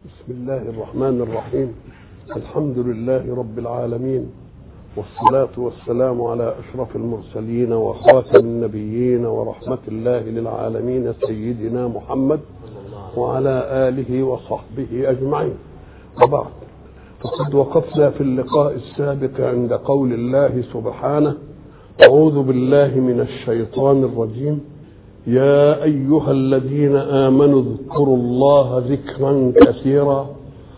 بسم الله الرحمن الرحيم. الحمد لله رب العالمين، والصلاة والسلام على أشرف المرسلين وخاتم النبيين ورحمة الله للعالمين سيدنا محمد وعلى آله وصحبه أجمعين. وبعد، فقد وقفنا في اللقاء السابق عند قول الله سبحانه: أعوذ بالله من الشيطان الرجيم، يا أيها الذين آمنوا اذكروا الله ذكرا كثيرا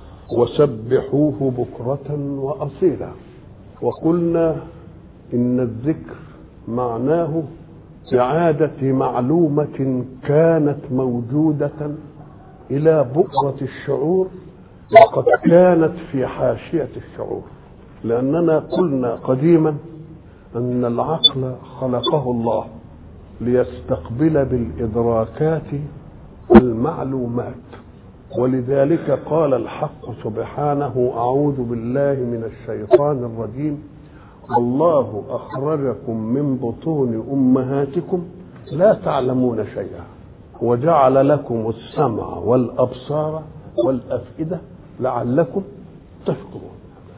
وسبحوه بكرة وأصيلا. وقلنا إن الذكر معناه إعادة معلومة كانت موجودة إلى بؤرة الشعور وقد كانت في حاشية الشعور، لأننا قلنا قديما أن العقل خلقه الله ليستقبل بالإدراكات المعلومات، ولذلك قال الحق سبحانه: أعوذ بالله من الشيطان الرجيم، والله أخرجكم من بطون أمهاتكم لا تعلمون شيئا وجعل لكم السمع والأبصار والأفئدة لعلكم تشكرون.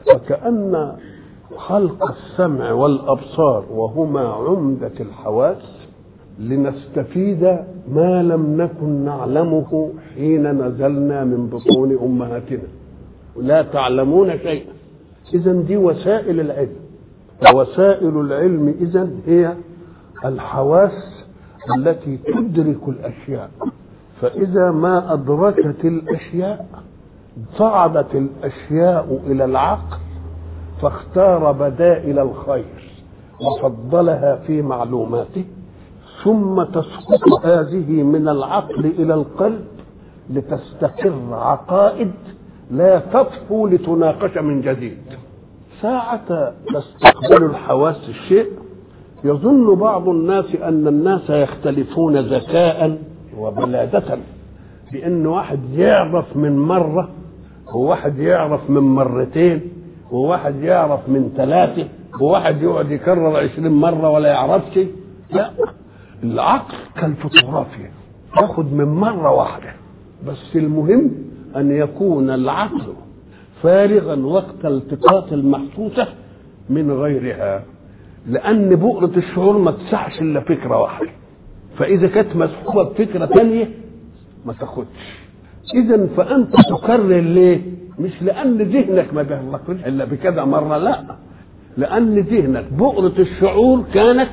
فكأن خلق السمع والأبصار وهما عمدة الحواس لنستفيد ما لم نكن نعلمه حين نزلنا من بطون أمهاتنا، لا تعلمون شيئا. إذن دي وسائل العلم، ووسائل العلم إذن هي الحواس التي تدرك الأشياء، فإذا ما أدركت الأشياء صعدت الأشياء إلى العقل فاختار بدائل الخير وفضلها في معلوماته، ثم تسقط هذه من العقل إلى القلب لتستقر عقائد لا تطفو لتناقش من جديد. ساعة تستقبل الحواس الشيء يظن بعض الناس أن الناس يختلفون ذكاء وبلادة، بأن واحد يعرف من مرة وواحد يعرف من مرتين وواحد يعرف من 3 وواحد يقعد يكرر 20 مرة ولا يعرفش. لا، العقل كالفوتوغرافيا ياخد من مرة واحدة، بس المهم أن يكون العقل فارغا وقت التقاط المحسوسة من غيرها، لأن بؤرة الشعور ما تسعش إلا فكرة واحدة، فإذا كانت مسحوبة بفكرة تانية ما تاخدش. إذن فأنت تكرر ليه؟ مش لأن ذهنك ما بيغلقش إلا بكذا مرة، لا، لأن ذهنك بؤرة الشعور كانت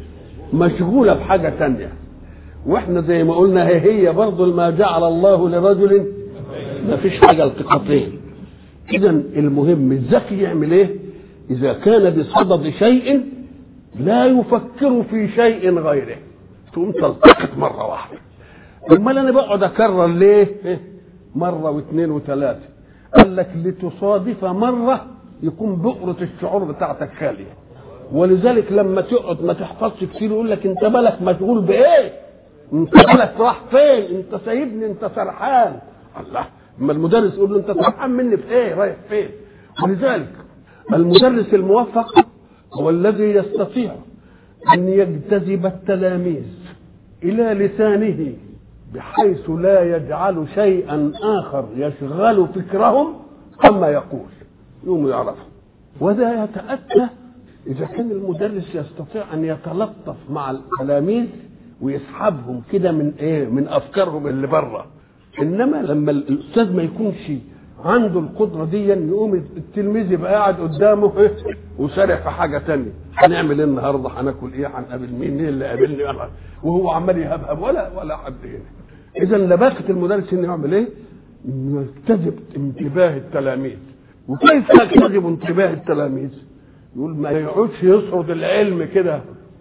مشغولة بحاجة تانية، واحنا زي ما قلنا هي برضو ما جعل الله لرجل ما فيش حاجة التقاطين. إذن المهم الذكي يعمل ايه؟ إذا كان بصدد شيء لا يفكر في شيء غيره تقوم تلتقط مرة واحدة. امال انا بقعد اكرر ليه مرة واثنين وثلاثة؟ قال لك لتصادف مرة يكون بؤرة الشعور بتاعتك خالية، ولذلك لما تقعد ما تحفظش كتير يقول لك انت بالك مشغول بايه، انت بالك راح فين، انت سايبني، انت سرحان. الله، اما المدرس يقول له انت سرحان مني في ايه، رايح فين؟ ولذلك المدرس الموفق هو الذي يستطيع ان يجتذب التلاميذ الى لسانه بحيث لا يجعل شيئا آخر يشغل فكرهم كما يقول، يوم يعرفه. وذا يتأتى إذا كان المدرس يستطيع أن يتلطف مع التلاميذ ويسحبهم كده من من أفكارهم اللي بره. إنما لما الأستاذ ما يكونش عنده القدرة دي يقوم التلميذ يبقى قاعد قدامه وسارع في حاجة تانية، هنعمل ايه النهارده، هناكل ايه، هنقابل مين، ايه اللي قابلني، وهو عمال يهبهب ولا حد هنا. إذا لباقة المدرس انه يعمل ايه؟ يجتذب انتباه التلاميذ. وكيف يجتذب انتباه التلاميذ؟ يقول ما يقعدش يسرد العلم كده،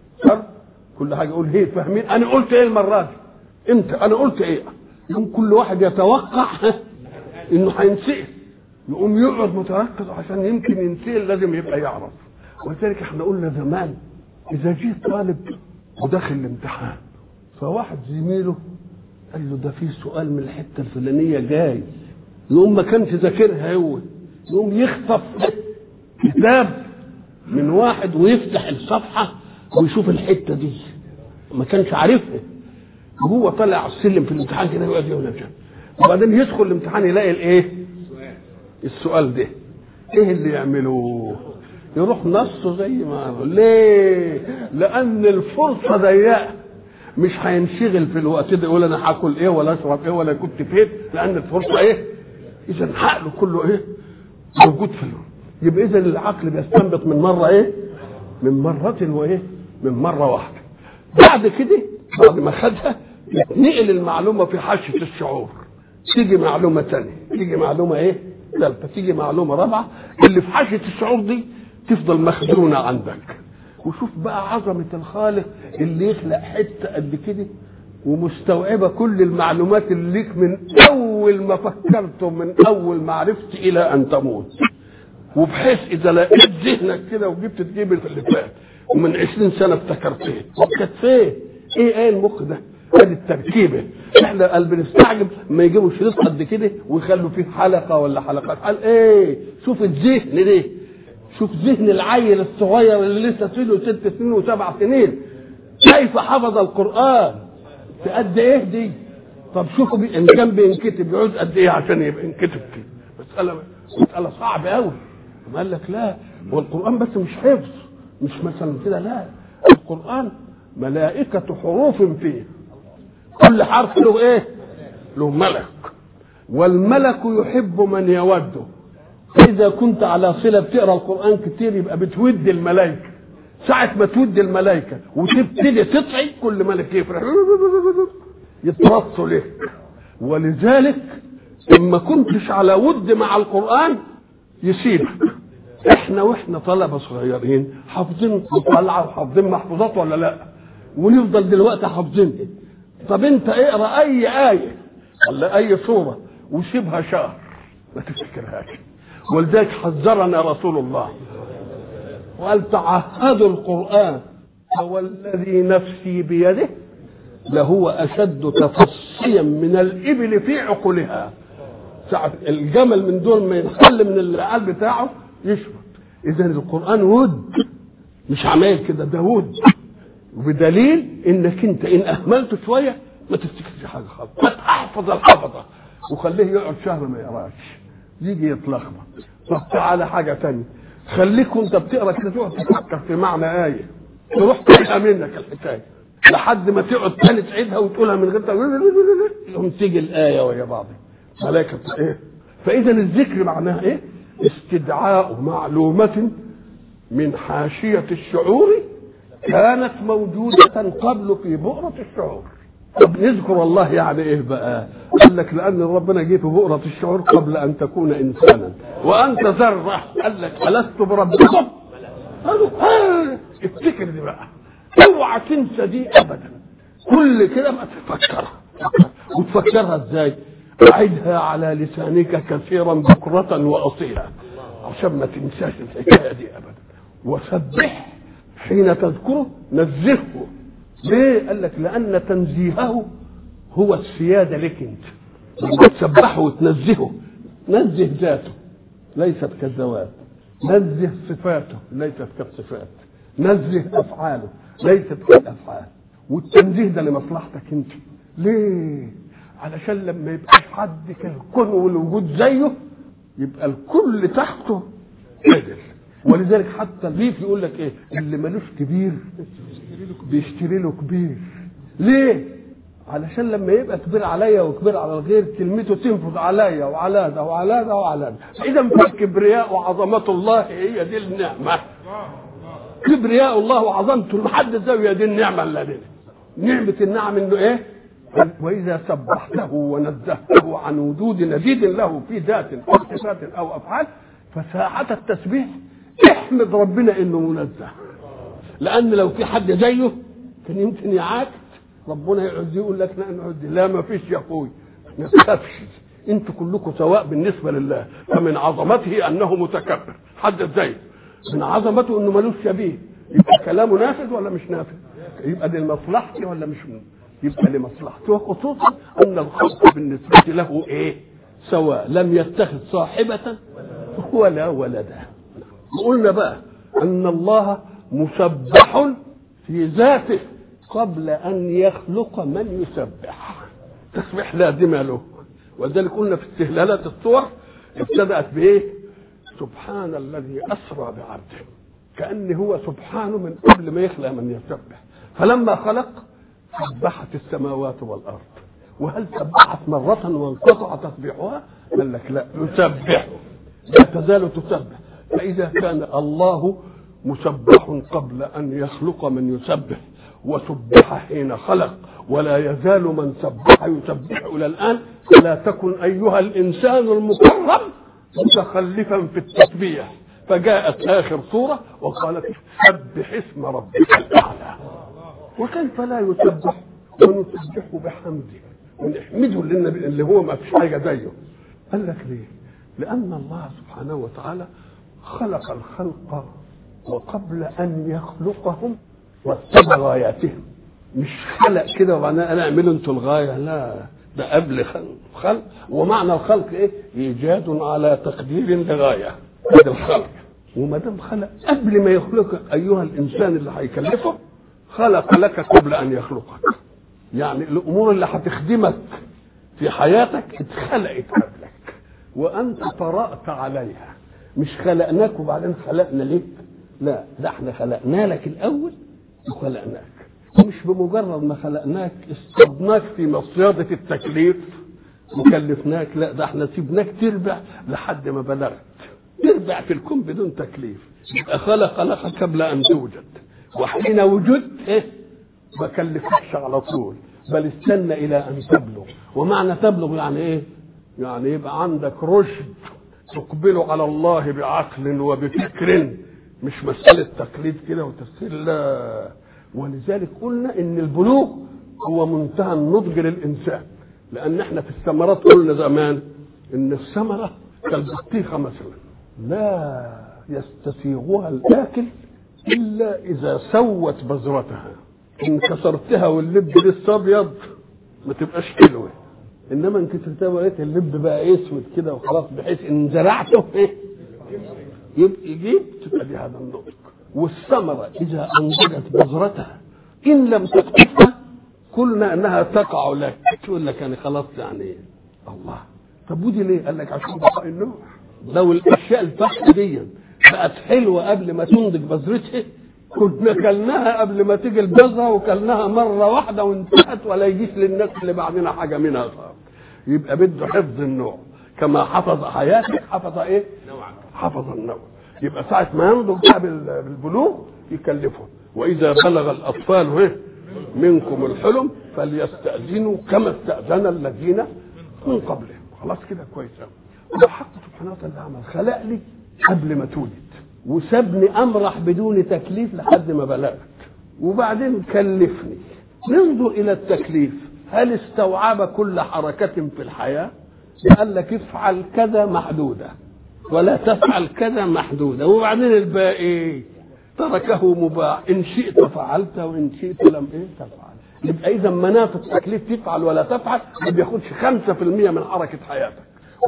كل حاجه يقول هي فاهمين انا قلت ايه المره دي، انت انا قلت ايه، يقوم كل واحد يتوقع انه هينسال، يقوم يقعد متركز عشان يمكن ينسال، لازم يبقى يعرف. ولذلك احنا قلنا زمان اذا جه طالب وداخل الامتحان فواحد زميله قال له ده في سؤال من الحته الفلانيه جاي، يقوم ما كانش ذاكرها هو، يقوم يخطف كتاب من واحد ويفتح الصفحه ويشوف الحته دي ما كانش عارفها، وهو طالع على السلم في الامتحان كده يقعد يقول وبعدين يدخل الامتحان يلاقي الايه؟ السؤال ده ايه اللي يعملوه؟ يروح نصه زي ما قالوا. ليه؟ لان الفرصه ضيقه، مش هينشغل في الوقت ده يقول انا هاكل ايه ولا اشرب ايه ولا كنت فين، لان الفرصه ايه؟ اذا عقله كله ايه؟ موجود في الوقت. يبقى اذا العقل بيستنبط من مره ايه؟ من مرة وايه؟ من مرة واحدة. بعد كده بعد ما خدها نقل المعلومة في حاشية الشعور، تيجي معلومة ثانية، تيجي معلومة ايه؟ ثالثة، تيجي معلومة رابعة، اللي في حاشية الشعور دي تفضل مخزونة عندك. وشوف بقى عظمة الخالق اللي يخلق حتة قد كده ومستوعبة كل المعلومات اللي ليك من أول ما فكرت ومن أول ما عرفت إلى أن تموت. وبحيث اذا لقيت ذهنك كده وجبت تجيب اللي فات ومن 20 سنه افتكرتيه وكانت فين ايه المخ ده؟ ادي التركيبه. احنا قال بنستعجب ما يجيبوا شريط قد كده ويخلوا فيه حلقه ولا حلقات. قال ايه؟ شوف الذهن ده، شوف ذهن العيل الصغير اللي لسه سنه 6 سنين و7 سنين كيف حفظ القران قد ايه دي. طب شوفوا ان كان بينكتب يعود قد ايه عشان يبقى ينكتب كده. مساله صعبه قوي. قال لك لا، هو القرآن بس مش حفظ، مش مثلا كده، لا، القرآن ملائكة حروف فيه، كل حرف له ايه؟ له ملك، والملك يحب من يوده. إذا كنت على صلة بتقرأ القرآن كتير يبقى بتود الملائكة. ساعة ما تود الملائكة وتبتدي تطعي كل ملك يفرح يترصوا لك. ولذلك إما كنتش على ود مع القرآن يسيبك. احنا واحنا طلبه صغيرين حافظين مطلعه وحافظين محفوظات ولا لا؟ ونفضل دلوقتي حافظين. طب انت اقرا اي ايه ولا اي سوره وسيبها شهر ما تفتكرهاش. ولذلك حذرنا رسول الله وقال تعهدوا القران فوالذي نفسي بيده لهو اشد تفصيا من الابل في عقولها. ساعة الجمل من دول ما ينخل من العقل بتاعه يشفط. اذا القرآن ود، مش عمال كده، ده ود. وبدليل انك انت ان اهملته شوية ما تفتكرش حاجة خالص. احفظ الحفظة وخليه يقعد شهر ما يقراش يجي يتلخبط. طب تعالى حاجة تانية، خليك وانت بتقرا كده تقعد تفكر في معنى آية تروح تلقى منك الحكاية لحد ما تقعد تاني تعيدها وتقولها من غير يقوم تيجي الآية ويا بعضها. ملائكة ايه؟ فاذا الذكر معناه ايه؟ استدعاء معلومة من حاشية الشعور كانت موجودة قبل في بؤرة الشعور. طب نذكر الله يعني ايه بقى؟ قال لك لان ربنا جه في بؤرة الشعور قبل ان تكون انسانا وانت ذرة. قال لك ألست بربكم؟ قالوا افتكر دي بقى، اوعى تنسى دي ابدا. كل كده ما تفكرها. وتفكرها ازاي؟ أعدها على لسانك كثيرا بكرة وأصيلا عشان ما تنساش الحكاية دي أبدا. وسبح حين تذكره، نزهه. ليه؟ قال لك لأن تنزيهه هو السيادة لك أنت. لما تسبحه وتنزهه، نزه ذاته ليست كالذوات، نزه صفاته ليست كالصفات، نزه أفعاله ليست كالأفعال. والتنزيه ده لمصلحتك أنت. ليه؟ علشان لما يبقى حد كالكون والوجود زيه يبقى الكل تحته عدل. ولذلك حتى الريف يقول لك ايه؟ اللي ملوش كبير بيشتري له كبير. ليه؟ علشان لما يبقى كبير عليا وكبير على الغير كلمته تنفذ عليا وعلى ده وعلى ده وعلى ده. اذا فالكبرياء وعظمه الله هي دي النعمه. كبرياء الله وعظمته المحدد زي دي النعمه اللي نعمه النعم انه ايه؟ وإذا سبحته ونزهته عن وجود نديد له في ذات أو صفات أو أفعال فساعة التسبيح احمد ربنا إنه منزه. لأن لو في حد زيه كان يمكن يعاكس ربنا يقعد يقول لك لا ما فيش يا أخوي ما تخافش أنتوا كلكم سواء بالنسبة لله. فمن عظمته أنه متكبر حد زيه، من عظمته إنه ملوش شبيه. يبقى كلامه نافذ ولا مش نافذ؟ يبقى دي لمصلحتي ولا مش يبقى لمصلحته. وخصوصا ان الخلق بالنسبه له ايه؟ سواء، لم يتخذ صاحبه ولا ولدا. قلنا بقى ان الله مسبح في ذاته قبل ان يخلق من يسبح. تسبيح لازم له. ولذلك قلنا في استهلالات الصور ابتدأت بايه؟ سبحان الذي اسرى بعبده، كأن هو سبحانه من قبل ما يخلق من يسبح، فلما خلق سبحت السماوات والارض. وهل سبحت مرة وانقطع تسبيحها؟ قال لك لا، يسبح، لا تزال تسبح. فإذا كان الله مسبح قبل أن يخلق من يسبح، وسبح حين خلق، ولا يزال من سبح يسبح إلى الآن، فلا تكن أيها الإنسان المكرم متخلفا في التسبيح. فجاءت آخر سورة وقالت سبح اسم ربك الأعلى. وكيف لا يسبح ونسبحه بحمده ونحمده اللي هو ما فيش حاجة زيه؟ قال لك ليه؟ لأن الله سبحانه وتعالى خلق الخلق، وقبل أن يخلقهم رتب غاياتهم. مش خلق كده وبعدين أنا أعمل أنتوا الغاية، لا، ده قبل خلق. ومعنى الخلق إيه؟ إيجاد على تقدير لغاية، هذا الخلق. وما دام خلق قبل ما يخلقك أيها الإنسان اللي هيكلفه، خلق لك قبل أن يخلقك. يعني الأمور اللي هتخدمك في حياتك اتخلقت قبلك وأنت طرأت عليها. مش خلقناك وبعدين خلقنا لك، لا، ده احنا خلقنا لك الأول وخلقناك. ومش بمجرد ما خلقناك استضناك في مصيادة التكليف وكلفناك، لا، ده احنا سيبناك تربع لحد ما بلغت، تربع في الكون بدون تكليف. يبقى خلقك قبل أن توجد، وحين وجدت ما كلفكش على طول، بل استنى إلى أن تبلغ. ومعنى تبلغ يعني إيه؟ يعني يبقى عندك رشد تقبل على الله بعقل وبفكر، مش مسألة تقليد كده وتسهيل، لا. ولذلك قلنا إن البلوغ هو منتهى النضج للإنسان، لأن احنا في الثمرات قلنا زمان إن الثمرة كالبطيخة مثلا لا يستسيغها الآكل إلا إذا سوت بذرتها. إن كسرتها واللب لسه أبيض ما تبقاش حلوة، إنما إن كسرتها ولقيت اللب بقى أسود كده وخلاص، بحيث إن زرعته يبقى يجيب، تبقى دي هذا النضج. والثمرة إذا أنضجت بذرتها إن لم تقطفها قلنا أنها تقع لك، تقول لك أنا خلاص يعني الله. طب ودي ليه؟ قال لك عشان بقاء النوع. لو الأشياء الفحشة دي بقت حلوة قبل ما تنضج بذرتها كنا كلناها قبل ما تيجي البذرة، وكلناها مرة واحدة وانتهت، ولا يجيش للناس اللي بعدنا حاجة منها صار. يبقى بده حفظ النوع، كما حفظ حياتك حفظ ايه؟ حفظ النوع. يبقى ساعة ما ينضج بالبلوغ يكلفهم. وإذا بلغ الأطفال منكم الحلم فليستأذنوا كما استأذن الذين من قبلهم. خلاص كده كويس قوي. والحق سبحانه وتعالى عمل خلق لي قبل ما تولد، وسابني امرح بدون تكليف لحد ما بلغت، وبعدين كلفني. ننظر الى التكليف، هل استوعب كل حركة في الحياة؟ قال لك افعل كذا محدودة ولا تفعل كذا محدودة، وبعدين الباقي تركه مباح، ان شئت فعلت وان شئت لم تفعل. يبقى اذا مناط التكليف تفعل ولا تفعل ما بياخدش 5% من حركة حياتك،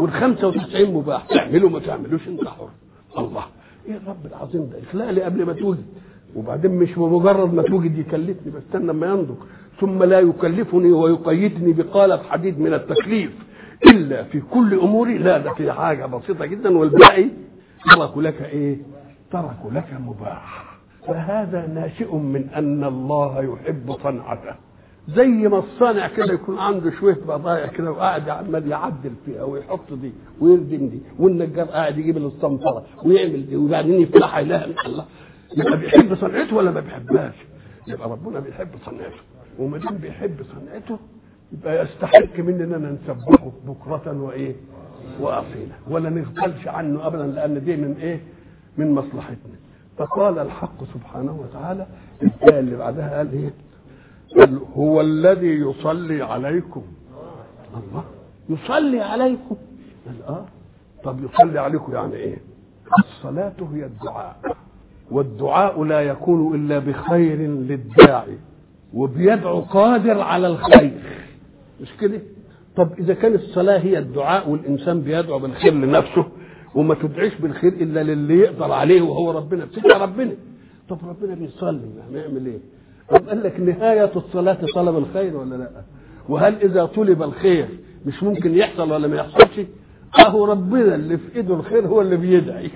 وال95 مباح، تعمله ما تعملوش انت حر. الله، ايه الرب العظيم ده؟ اخلق لي قبل ما توجد، وبعدين مش بمجرد ما توجد يكلفني، بستنى ما ينضج، ثم لا يكلفني ويقيدني بقالب حديد من التكليف الا في كل اموري، لا، ده في حاجه بسيطه جدا، والباقي تركوا لك ايه؟ تركوا لك مباح. فهذا ناشئ من ان الله يحب صنعته. زي ما الصانع كده يكون عنده شويه بضايع كده وقاعد عمال يعدل فيها ويحط دي ويردم دي، والنجار قاعد يجيب الصنفره ويعمل دي وبعدين يفتحها اله الا الله. يبقى بيحب صنعته ولا ما بيحبهاش؟ يبقى ربنا بيحب صنعته، وما دام بيحب صنعته يبقى يستحق مننا نسبحه بكره وايه؟ واصيلا، ولا نغفلش عنه ابدا، لان دي من ايه؟ من مصلحتنا. فقال الحق سبحانه وتعالى الآية اللي بعدها قال ايه؟ هو الذي يصلي عليكم. الله، يصلي عليكم. طب يصلي عليكم يعني ايه؟ الصلاة هي الدعاء، والدعاء لا يكون الا بخير للداعي، وبيدعو قادر على الخير، مش كده؟ طب اذا كانت الصلاة هي الدعاء والانسان بيدعو بالخير لنفسه، وما تدعيش بالخير الا للي يقدر عليه وهو ربنا، بتدعي ربنا. طب ربنا بيصلي هنعمل ايه؟ طب قال لك نهاية الصلاة طلب الخير ولا لا؟ وهل إذا طلب الخير مش ممكن يحصل ولا ما يحصلش. اهو ربنا اللي في ايده الخير هو اللي بيدعي،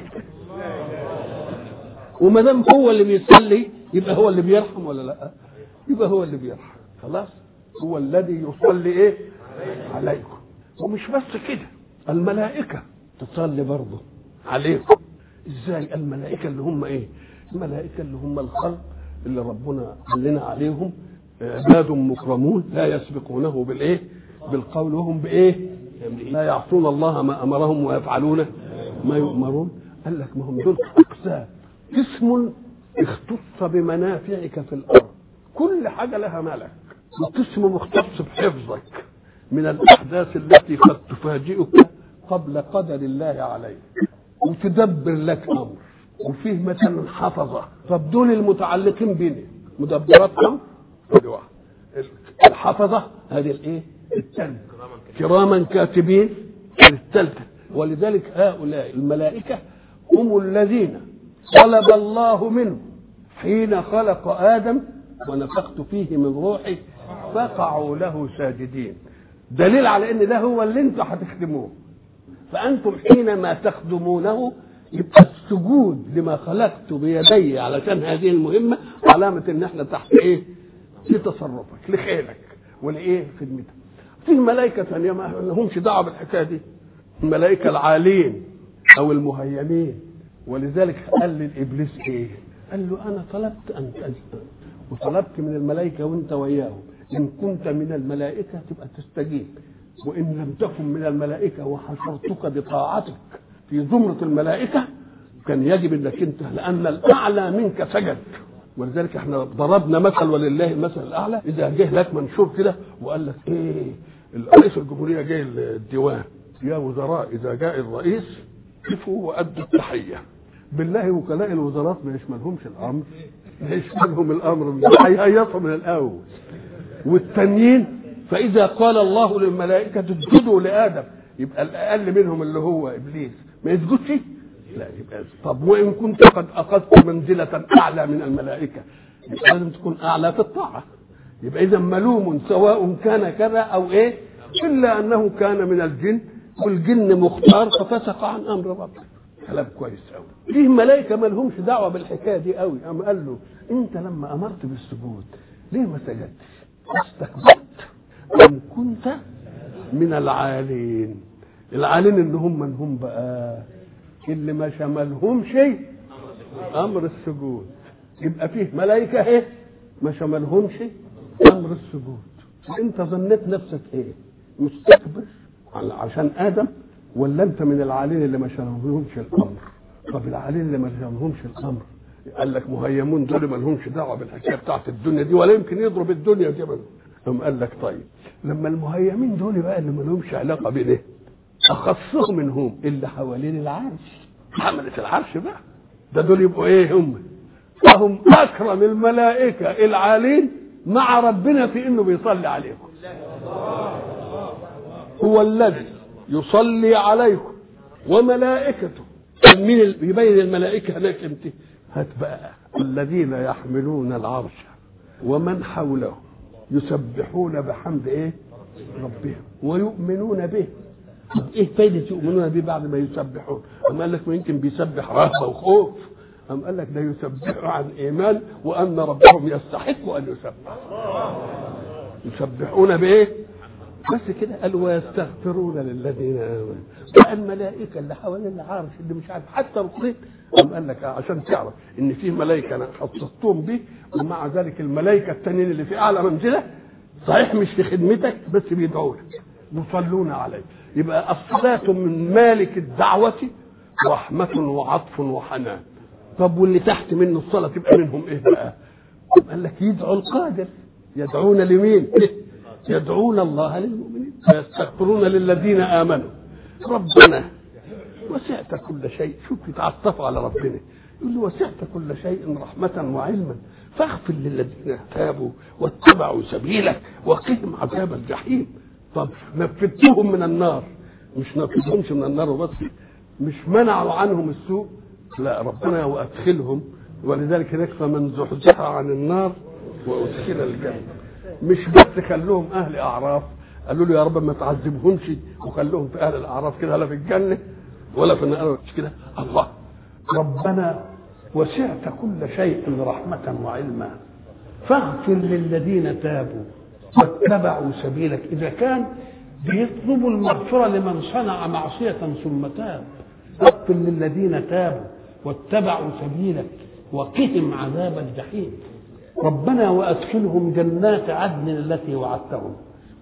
وما دام هو اللي بيصلي يبقى هو اللي بيرحم ولا لا؟ يبقى هو اللي بيرحم. خلاص، هو الذي يصلي ايه عليكم. ومش بس كده، الملائكه تصلي برضه عليكم. ازاي؟ الملائكه اللي هم ايه؟ الملائكه اللي هم الخلق اللي ربنا قال لنا عليهم عباد مكرمون لا يسبقونه بالايه؟ بالقول، وهم بايه؟ لا يعصون الله ما امرهم ويفعلون ما يؤمرون. قال لك ما هم دول اقسام، قسم اختص بمنافعك في الارض، كل حاجه لها ملك، وقسم مختص بحفظك من الاحداث التي قد تفاجئك قبل قدر الله عليك، وتدبر لك امر، وفيه مثلا حفظه. طب دول المتعلقين بنا مدبرات امر، الحفظه هذه الايه؟ الثانيه، كراما كاتبين الثالثه. ولذلك هؤلاء الملائكه هم الذين طلب الله منه حين خلق آدم ونفخت فيه من روحي فقعوا له ساجدين. دليل على ان ده هو اللي انتم هتخدموه. فانتم حينما تخدمونه يبقى السجود لما خلقت بيدي علشان هذه المهمه علامه ان احنا تحت ايه؟ لتصرفك، لخيرك ولايه؟ خدمتك. في ملائكه ثانيه ما لهمش دعوه بالحكايه دي، الملائكه العالين او المهيمين. ولذلك قال للابليس ايه؟ قال له انا طلبت ان تسجد، وطلبت من الملائكه وانت وياهم، ان كنت من الملائكه تبقى تستجيب، وان لم تكن من الملائكه وحشرتك بطاعتك في زمره الملائكه كان يجب انك انت، لان الاعلى منك سجد. ولذلك احنا ضربنا مثل ولله المثل الاعلى. اذا جه لك منشور كده وقال لك ايه؟ الرئيس الجمهوريه جاي الديوان، يا وزراء اذا جاء الرئيس كفوا وادوا التحيه. بالله وكلاء الوزارات ما يشملهمش الامر، ما يشملهم الامر، هيهيصوا من الاول. والتانيين فاذا قال الله للملائكه اسجدوا لادم، يبقى الاقل منهم اللي هو ابليس ما يسجدش؟ لا يبقى. طب وان كنت قد اخذت منزله اعلى من الملائكه يبقى لازم تكون اعلى في الطاعه. يبقى اذا ملوم سواء كان كذا او ايه، الا انه كان من الجن، والجن مختار ففسق عن امر ربه. كلام كويس قوي. فيه ملائكه ما لهمش دعوه بالحكايه دي قوي. قام قال له انت لما امرت بالسجود ليه ما سجدتش؟ استكبرت ان كنت من العالين. العالين اللي هم من هم بقى؟ اللي ما شملهم شيء امر السجود. يبقى فيه ملائكه ايه ما شملهم شيء امر السجود. انت ظنيت نفسك ايه؟ مستكبر عشان ادم، ولا انت من العالين اللي ما شملهمش الامر؟ طب العالين اللي ما شملهمش الامر قال لك مهيمون دول ما لهمش دعوه بالحكايه بتاعت الدنيا دي، ولا يمكن يضرب الدنيا دي. قام قال لك طيب لما المهيمين دول بقى اللي ما لهمش علاقه بايه؟ اخصهم منهم اللي حوالين العرش، حملة العرش بقى، ده دول يبقوا ايه؟ هم اكرم الملائكه العالين مع ربنا في انه بيصلي عليكم. هو الذي يصلي عليكم وملائكته. مين يبين الملائكه هناك امتى؟ هات بقى الذين يحملون العرش ومن حوله يسبحون بحمد ايه؟ ربهم ويؤمنون به. طب ايه فايده يؤمنون به بعد ما يسبحون؟ أم قال لك ما يمكن بيسبح رهبه وخوف. أم قال لك ده يسبح عن ايمان وان ربهم يستحق ان يسبح. يسبحون بايه؟ بس كده قال ويستغفرون للذين امنوا. بقى الملائكه اللي حوالين العرش اللي مش عارف حتى رقيت. أم قال لك عشان تعرف ان في ملائكه انا خصصتهم به، ومع ذلك الملائكه التانيين اللي في اعلى منزله صحيح مش في خدمتك بس بيدعوا لك يصلون عليك. يبقى الصلاة من مالك الدعوة رحمة وعطف وحنان. طب واللي تحت منه الصلاة تبقى منهم ايه بقى؟ قال لك يدعو القادر. يدعون لمين؟ يدعون الله للمؤمنين ويستغفرون للذين آمنوا ربنا وسعت كل شيء. شوف يتعطفوا على ربنا، يقول له وسعت كل شيء رحمة وعلما فاغفر للذين تابوا واتبعوا سبيلك وقهم عذاب الجحيم. طب نفذتهم من النار، مش نفذهمش من النار وبس، مش منعوا عنهم السوء، لا ربنا وادخلهم. ولذلك هناك فمن زحزح عن النار وادخل الجنه. مش بس خلوهم اهل اعراف، قالوا له يا رب ما تعذبهمش وخلوهم في اهل الاعراف كده لا في الجنه ولا في النار كده. الله ربنا وسعت كل شيء رحمه وعلما فاغفر للذين تابوا واتبعوا سبيلك. اذا كان بيطلبوا المغفره لمن صنع معصيه ثم تاب، اغفر للذين تابوا واتبعوا سبيلك وقهم عذاب الجحيم. ربنا وادخلهم جنات عدن التي وعدتهم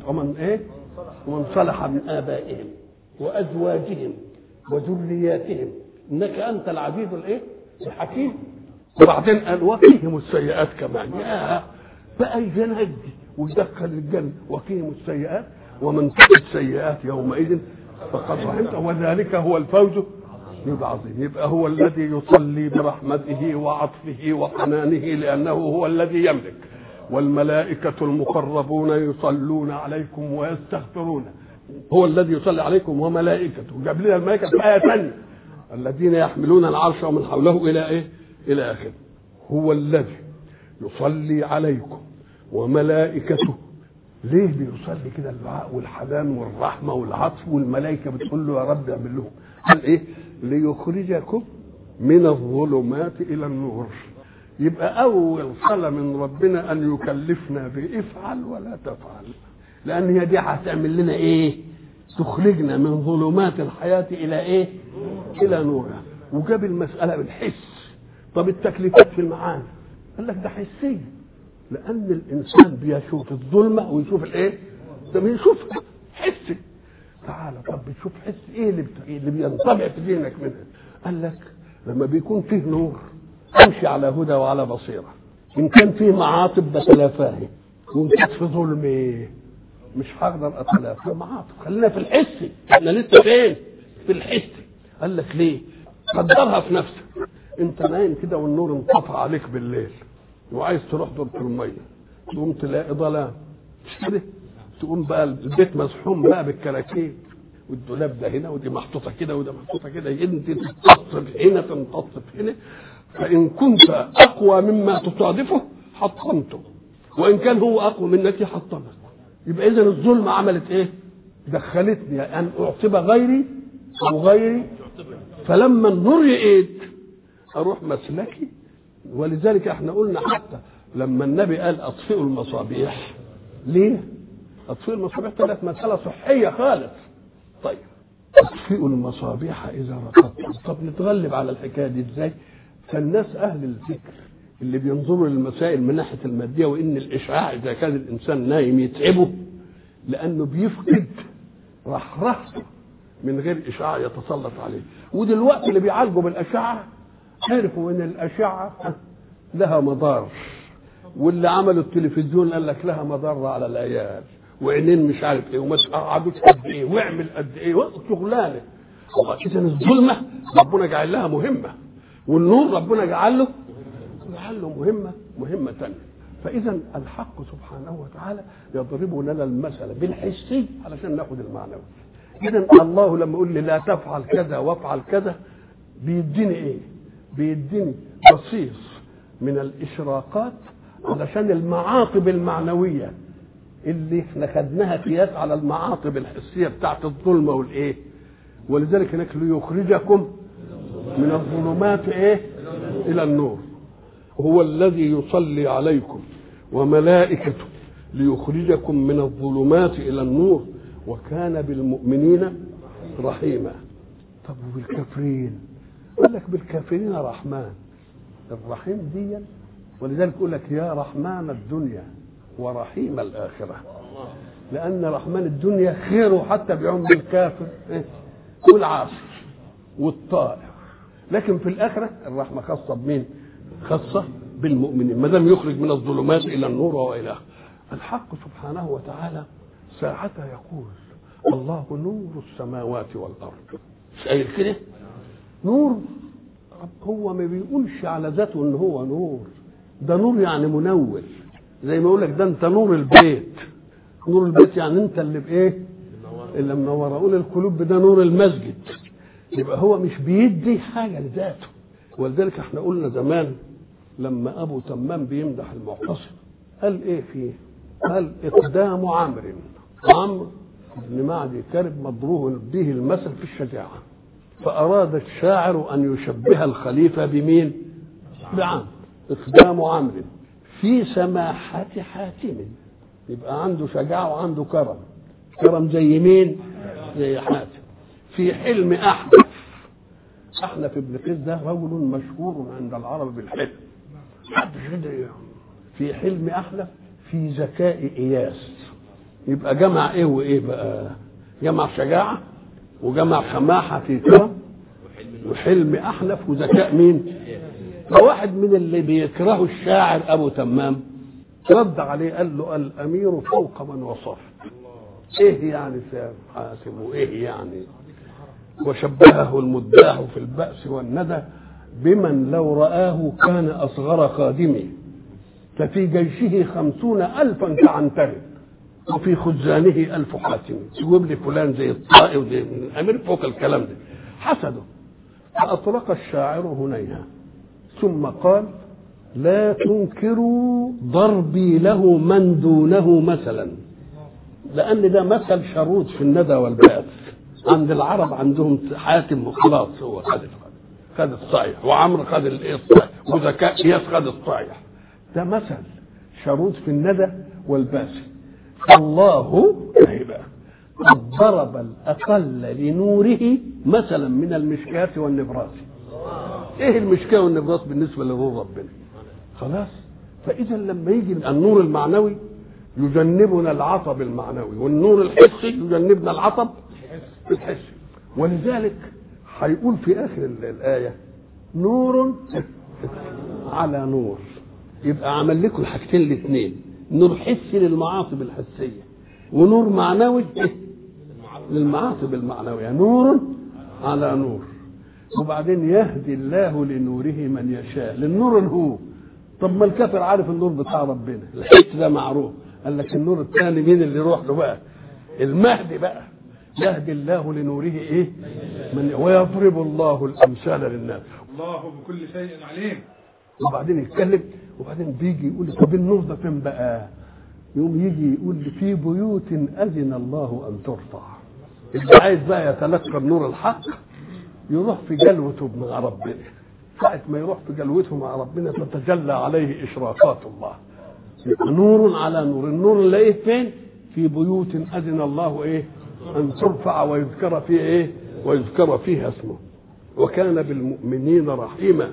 ومن صلح من آبائهم وأزواجهم وذرياتهم إنك أنت العزيز الحكيم. وبعدين قال وقهم السيئات كمان. يا بقى ينهج ويدخل الجنة وقهم السيئات ومن تقي السيئات يومئذ فقد رحمته وذلك هو الفوز العظيم. يبقى هو الذي يصلي برحمته وعطفه وحنانه لأنه هو الذي يملك، والملائكة المقربون يصلون عليكم ويستغفرون. هو الذي يصلي عليكم وملائكته. جاب لنا الملائكة في آية ثانية الذين يحملون العرش ومن حوله إلى آخره. هو الذي يصلي عليكم وملائكته. ليه بيصلي كده؟ الدعاء والحنان والرحمة والعطف، والملائكة بتقول له يا رب اعمل لهم. قال ليخرجكم من الظلمات إلى النور. يبقى أول صلاة من ربنا أن يكلفنا بافعل ولا تفعل، لأن هي دي هتعمل لنا تخرجنا من ظلمات الحياة إلى إلى نورها. وجاب المسألة بالحس. طب التكليفات في المعاني قال لك ده حسية، لأن الإنسان بيشوف الظلمة ويشوف ده بيشوفها حسي. تعالى طب بتشوف حس اللي بينطبع في ذهنك منها؟ قال لك لما بيكون فيه نور امشي على هدى وعلى بصيره. ان كان فيه معاطب بتلافاها، وان كانت في ظلم مش هقدر اتلافى معاطب. خلينا في الحس. احنا لسه فين؟ في الحس. قال لك ليه؟ قدرها في نفسك. انت نايم كده والنور انطفى عليك بالليل وعايز تروح دورة الميه، تقوم تلاقي ظلام مش كده؟ تقوم بقى البيت مزحوم بقى بالكراكيب، والدولاب ده هنا ودي محطوطه كده وده محطوطه كده، انت تنتصف هنا تنتصف هنا. فإن كنت أقوى مما تصادفه حطمته، وإن كان هو أقوى منك يحطمك. يبقى إذن الظلم عملت دخلتني أن أعصب غيري أو غيري. فلما النور يقيد أروح مسلكي. ولذلك احنا قلنا حتى لما النبي قال أطفئوا المصابيح. ليه؟ أطفئوا المصابيح طلعت مسألة صحية خالص. طيب أطفئوا المصابيح إذا رقدتم. طب نتغلب على الحكاية دي إزاي؟ فالناس أهل الفكر اللي بينظروا للمسائل من ناحية المادية، وإن الإشعاع إذا كان الإنسان نايم يتعبه لأنه بيفقد رحرحته من غير إشعاع يتسلط عليه. ودلوقتي اللي بيعالجوا بالأشعة عرفوا إن الأشعة لها مضار، واللي عملوا التلفزيون قال لك لها مضار على العيال وعينين مش عارف وما تقعدوش قد واعمل قد شغلانة. إذا الظلمة ربنا جعل لها مهمة، والنور ربنا جعل له مهمة تانية. فإذا الحق سبحانه وتعالى يضرب لنا المثل بالحسي علشان ناخد المعنوي. إذا الله لما يقول لي لا تفعل كذا وافعل كذا بيديني بيديني بصيص من الإشراقات علشان المعاطب المعنوية اللي احنا خدناها قياس على المعاطب الحسية بتاعت الظلمة ولذلك هناك ليخرجكم من الظلمات إلى النور. هو الذي يصلي عليكم وملائكته ليخرجكم من الظلمات إلى النور وكان بالمؤمنين رحيما. طب وبالكافرين؟ قال لك بالكافرين رحمن. الرحيم دي ولذلك يقول لك يا رحمن الدنيا ورحيم الآخرة، لأن رحمن الدنيا خيره حتى بيعم بالكافر والعاصي والطائع، لكن في الآخرة الرحمة خاصة بمين؟ خاصة بالمؤمنين، ما دام يخرج من الظلمات إلى النور وإلى الحق سبحانه وتعالى. ساعتها يقول الله نور السماوات والأرض. مش قايل كده؟ نور. هو ما بيقولش على ذاته ان هو نور، ده نور يعني منور. زي ما يقول لك ده انت نور البيت. نور البيت يعني انت اللي اللي منور. اقول القلوب ده نور المسجد. يبقى هو مش بيدي حاجه لذاته. ولذلك احنا قلنا زمان لما ابو تمام بيمدح المعتصم قال فيه؟ قال اقدام عمرو عمرو بن معدي كرب مضروب به المثل في الشجاعة، فأراد الشاعر أن يشبه الخليفة بمين؟ بعمرو، إقدام عمرو في سماحة حاتم، يبقى عنده شجاعة وعنده كرم. كرم زي مين؟ زي حاتم. في حلم أحنف. أحنف بن قيس ده رجل مشهور عند العرب بالحلم، محدش يدري. في حلم أحنف في ذكاء إياس، يبقى جمع إيه وإيه بقى؟ جمع شجاعة وجمع سماحة في كرم وحلم أحنف وذكاء مين؟ فواحد من اللي بيكرهوا الشاعر أبو تمام رد عليه قال له الأمير فوق من وصف. إيه يعني سام حاتم وإيه يعني؟ وشبهه المداح في البأس والندى بمن لو رآه كان أصغر خادمه، ففي جيشه 50,000 كعنتر وفي خزانه 1000 حاتم. تجيب لي فلان زي الطائي وزي الأمير فوق الكلام ده. حسده فأطلق الشاعر هنيها ثم قال لا تنكروا ضربي له من دونه مثلا، لأن ده مثل شرود في الندى والبأس. عند العرب عندهم حاتم وخلاص، هو خد الصحيح، وعمرو خد الصحيح، وذكاء إياس خد الصحيح. ده مثل شرود في الندى والبأس. الله قد ضرب الأقل لنوره مثلا من المشكاة والنبراس. ايه المشكاة والنبراس بالنسبة لنور ربنا؟ خلاص. فإذا لما يجي النور المعنوي يجنبنا العطب المعنوي، والنور الحسي يجنبنا العطب الحسي. ولذلك هيقول في آخر الآية نور على نور، يبقى عمل لكم الحاجتين الاثنين، نور حسي للمعاطب الحسية ونور معنوي للمعاطب المعنوية، نور على نور. وبعدين يهدي الله لنوره من يشاء، للنور هو. طب ما الكافر عارف النور بتاع ربنا، الحس ده معروف، قال لك النور الثاني مين اللي يروح له بقى؟ المهدي بقى. يهدي الله لنوره ايه؟ من ويضرب الله الامثال للناس. الله بكل شيء عليم. وبعدين يتكلم، وبعدين بيجي يقول طب النور ده فين بقى؟ يوم يجي يقول في بيوت اذن الله ان ترفع. اللي عايز بقى يتلقى النور الحق يروح في جلوته مع ربنا. ساعة ما يروح في جلوته مع ربنا تتجلى عليه إشراقات الله. نور على نور. النور نلاقيه فين؟ في بيوت أذن الله إيه؟ أن ترفع ويذكر فيه إيه؟ ويذكر فيها اسمه. وكان بالمؤمنين رحيما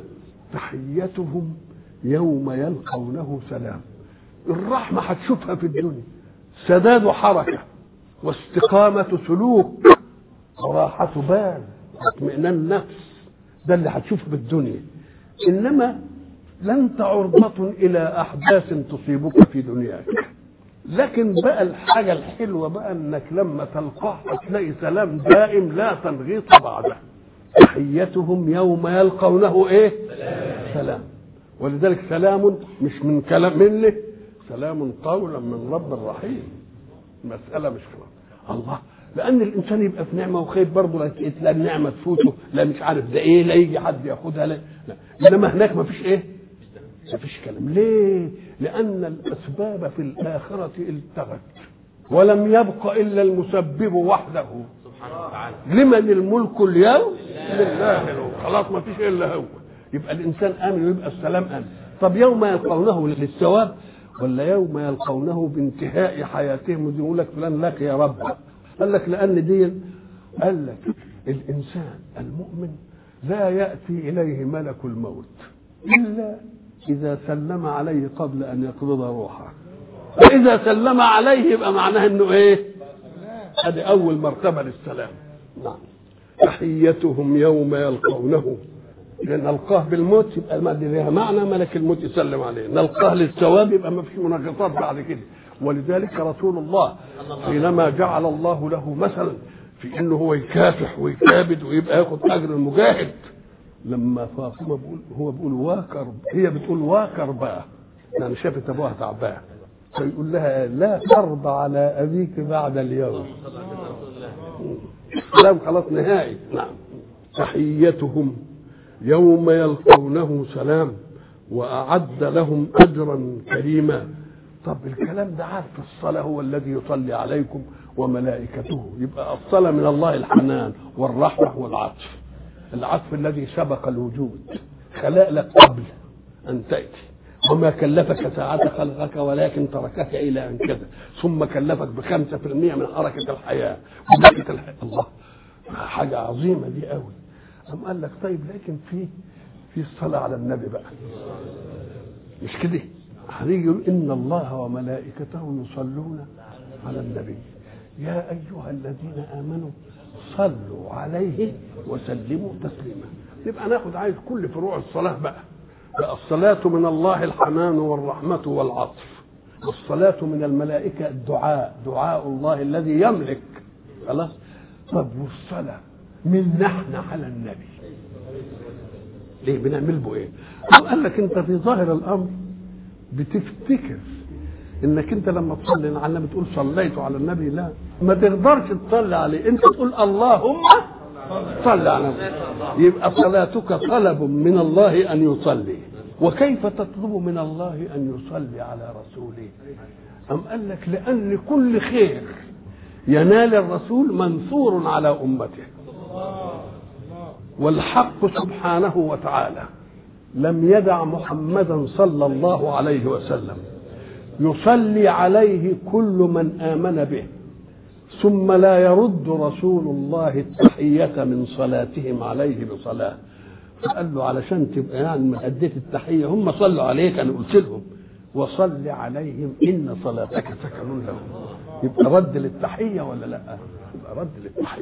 تحيتهم يوم يلقونه سلام. الرحمة هتشوفها في الدنيا، سداد حركة واستقامة سلوك وراحة بال واطمئنان نفس، ده اللي هتشوفه بالدنيا. إنما لن عرضة إلى أحداث تصيبك في دنياك. لكن بقى الحاجة الحلوة بقى إنك لما تلقاه هتلاقي سلام دائم لا تنغيط بعده. تحيتهم يوم يلقونه إيه؟ سلام. ولذلك سلام مش من كلام منه، سلام قولا من رب رحيم. المسألة مش كلام الله، لأن الإنسان يبقى في نعمة وخير برضه لا النعمة تفوته، لا مش عارف ده إيه، لا يجي حد ياخدها، لا. إنما هناك ما فيش إيه؟ ما فيش كلام. ليه؟ لأن الأسباب في الآخرة التغت ولم يبق إلا المسبب وحده سبحانه وتعالى. لمن الملك اليوم؟ لله. خلاص ما فيش إلا هو. يبقى الإنسان آمن ويبقى السلام آمن. طب يوم يلقونه للثواب ولا يوم يلقونه بانتهاء حياتهم يقول لك فلان لك يا رب؟ قال لك لأن دي قال لك الإنسان المؤمن لا يأتي إليه ملك الموت إلا إذا سلم عليه قبل أن يقبض روحه. فإذا سلم عليه يبقى معناه إنه إيه؟ هذه أول مرتبة للسلام. نعم. تحيتهم يوم يلقونه، لأن نلقاه بالموت يبقى ما لها معنى ملك الموت يسلم عليه، نلقاه للثواب يبقى ما فيش مناقضات بعد كده. ولذلك رسول الله حينما جعل الله له مثلا في انه هو يكافح ويكابد ويبقى ياخد اجر المجاهد، لما فاطمه هو بيقول واكر، هي بتقول واكر بقى، يعني شافت ابوها تعبان، فيقول لها لا ترضى على ابيك بعد اليوم. كلام خلاص نهائي. نعم. تحيتهم يوم يلقونه سلام وأعد لهم أجرا كريما. طب الكلام ده عارف الصلاة هو الذي يصلي عليكم وملائكته، يبقى الصلاة من الله الحنان والرحمة والعطف، العطف الذي سبق الوجود، خلق لك قبل أن تأتي، وما كلفك ساعة خلقك ولكن تركك إلى أن كذا، ثم كلفك ب5% من حركة الحياة وبركة الحياة. الله، حاجة عظيمة دي قوي. أم قال لك طيب لكن في الصلاة على النبي بقى، مش كده؟ هنيجي إن الله وملائكته يصلون على النبي يا أيها الذين آمنوا صلوا عليه وسلموا تسليما. يبقى ناخد عايز كل فروع الصلاة بقى الصلاة من الله الحنان والرحمة والعطف، والصلاة من الملائكة الدعاء، دعاء الله الذي يملك. خلاص. طب والصلاة من نحن على النبي ليه بنعمل به ايه؟ قال لك انت في ظاهر الامر بتفتكر انك انت لما تصلي على النبي تقول صليت على النبي، لا، ما تقدرش تصلي عليه، انت تقول اللهم صل على النبي. يبقى صلاتك طلب من الله ان يصلي، وكيف تطلب من الله ان يصلي على رسوله؟ أم قال لك لان كل خير ينال الرسول منثور على امته، والحق سبحانه وتعالى لم يدع محمدا صلى الله عليه وسلم يصلي عليه كل من آمن به ثم لا يرد رسول الله التحية من صلاتهم عليه بصلاة. فقال له علشان تبقى يعني ما أديت التحية هم صلوا عليك، أنا قلت لهم وصل عليهم إن صلاتك سكن لهم. يبقى رد للتحية ولا لا؟ يبقى رد للتحية.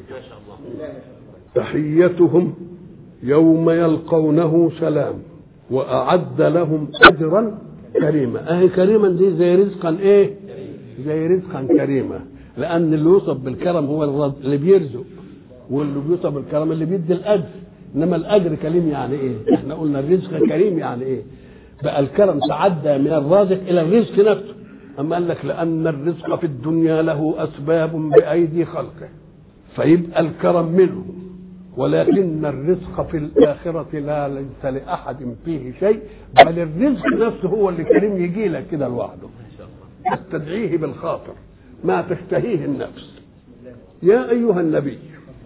تحيتهم يوم يلقونه سلام وأعد لهم أجرا كريما. أهي كريما دي زي رزقا إيه؟ زي رزقا كريما، لأن اللي يوصف بالكرم هو اللي بيرزق، واللي بيوصف بالكرم اللي بيدي الأجر. إنما الأجر كريم يعني إيه؟ إحنا قلنا الرزق كريم يعني إيه؟ بقى الكرم تعدى من الرازق إلى الرزق نفسه. أما قال لك لأن الرزق في الدنيا له أسباب بأيدي خلقه فيبقى الكرم منه، ولكن الرزق في الآخرة لا ليس لأحد فيه شيء، بل الرزق نفسه هو اللي كريم يجي لك كده لوحده، تستدعيه بالخاطر ما تشتهيه النفس. يا أيها النبي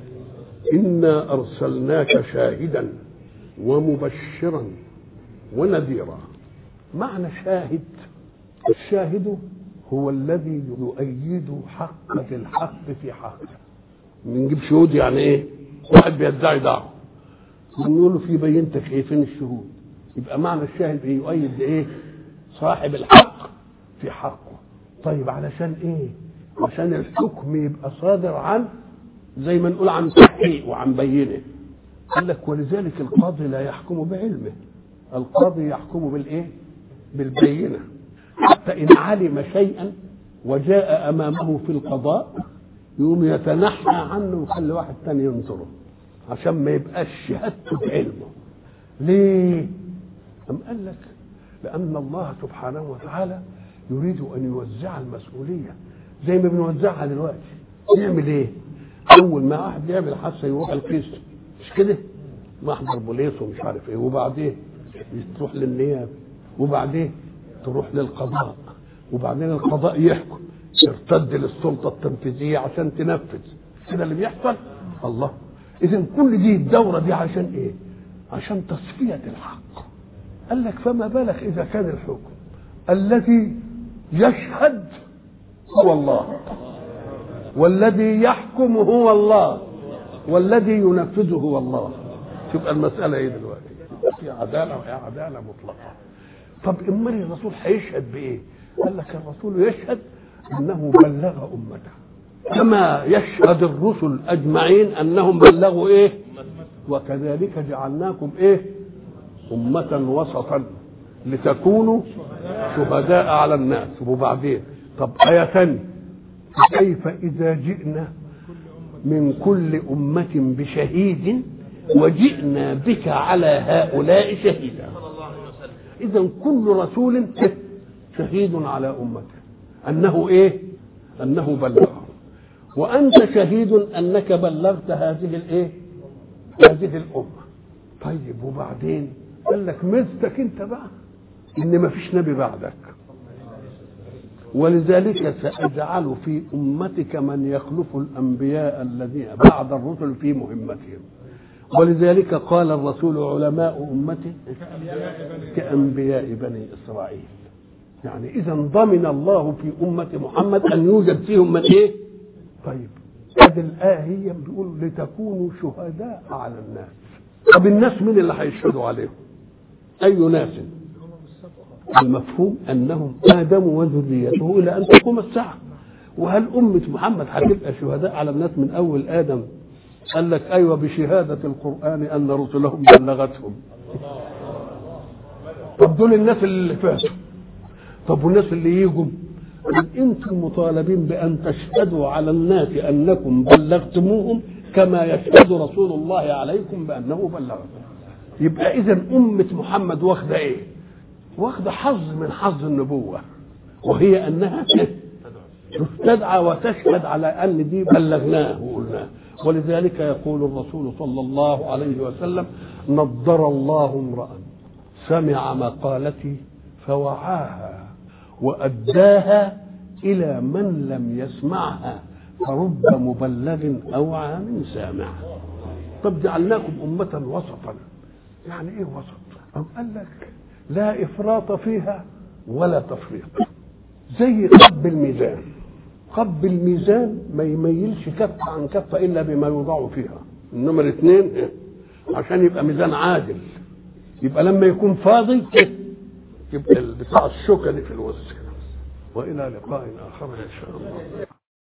إنا أرسلناك شاهدا ومبشرا ونذيرا. معنى شاهد، الشاهد هو الذي يؤيد حق الحق في حقه. بنجيب شهود يعني ايه؟ واحد بيدعي دعوه نقول له في بينتك ايه؟ فين الشهود؟ يبقى معنى الشاهد ايه؟ يؤيد ايه؟ صاحب الحق في حقه. طيب علشان ايه؟ عشان الحكم يبقى صادر عن زي ما نقول عن تحقيق وعن بينه. قال لك ولذلك القاضي لا يحكم بعلمه، القاضي يحكم بالايه؟ بالبينه. حتى ان علم شيئا وجاء امامه في القضاء يقوم يتنحى عنه ويخلي واحد تاني ينظره عشان ما يبقاش شهادته بعلمه. ليه؟ أم قال لك لأن الله سبحانه وتعالى يريد أن يوزع المسؤولية زي ما بنوزعها دلوقتي. يعمل إيه؟ أول ما واحد يعمل حادثة يروح القسم، مش كده؟ محضر بوليس ومش عارف إيه، وبعدين تروح للنيابة، وبعدين تروح للقضاء، وبعدين القضاء يحكم، ترتد للسلطة التنفيذية عشان تنفذ. كده اللي بيحصل. الله، إذن كل دي الدورة دي عشان إيه؟ عشان تصفية الحق. قال لك فما بالك إذا كان الحكم الذي يشهد هو الله، والذي يحكم هو الله، والذي ينفذه هو الله. تبقى المسألة إيه دلوقتي؟ في عدالة وهي عدالة مطلقة. طب إما الرسول هيشهد بإيه؟ قال لك الرسول يشهد أنه بلغ أمته كما يشهد الرسل أجمعين أنهم بلغوا إيه؟ وكذلك جعلناكم إيه؟ أمة وسطا لتكونوا شهداء على الناس. وبعدين طب آية ثانية كيف إذا جئنا من كل أمة بشهيد وجئنا بك على هؤلاء شهيدا. إذن كل رسول شهيد على أمته أنه إيه؟ أنه بلغه، وأنت شهيد أنك بلغت هذه الإيه؟ هذه الأمة. طيب وبعدين قال لك مزتك أنت بقى إن ما فيش نبي بعدك، ولذلك سأجعل في أمتك من يخلف الأنبياء الذين بعد الرسل في مهمتهم. ولذلك قال الرسول علماء أمتي كأنبياء بني إسرائيل. يعني إذا ضمن الله في أمة محمد أن يوجد فيهم من إيه؟ طيب هذه الآية هي بيقول لتكونوا شهداء على الناس. طب الناس من اللي هيشهدوا عليهم؟ أي ناس؟ المفهوم أنهم آدم وذريته إلى أن تقوم الساعة. وهل أمة محمد هتبقى شهداء على الناس من أول آدم؟ قال لك أيوة بشهادة القرآن أن رسلهم بلغتهم. طب دول الناس اللي فاتوا. طب والناس اللي يجوا؟ أنتم مطالبين بأن تشهدوا على الناس أنكم بلغتموهم كما يشهد رسول الله عليكم بأنه بلغكم. يبقى إذن أمة محمد واخدة إيه؟ واخدة حظ من حظ النبوة، وهي أنها تستدعى وتشهد على أن دي بلغناه وقلناه. ولذلك يقول الرسول صلى الله عليه وسلم: نضر الله امرأ سمع مقالتي فوعاها وأداها إلى من لم يسمعها فرب مبلغ أوعى من سامع. طب جعلناكم أمة وسطا. يعني إيه وسط؟ أم قال لك لا إفراط فيها ولا تفريط. زي قب الميزان. قب الميزان ما يميلش كفة عن كفة إلا بما يوضع فيها. النمر 2 عشان يبقى ميزان عادل. يبقى لما يكون فاضي يبقى بتاع الشوكة دي في الوسط. وإلى لقاء آخر إن شاء الله.